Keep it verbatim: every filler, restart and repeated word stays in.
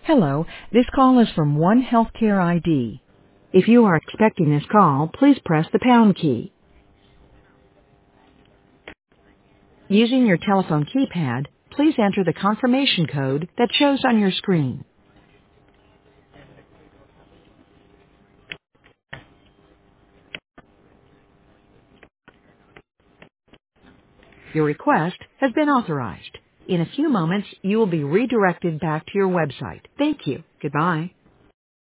Hello, this call is from One Healthcare I D. If you are expecting this call, please press the pound key. Using your telephone keypad, please enter the confirmation code that shows on your screen. Your request has been authorized. In a few moments, you will be redirected back to your website. Thank you. Goodbye.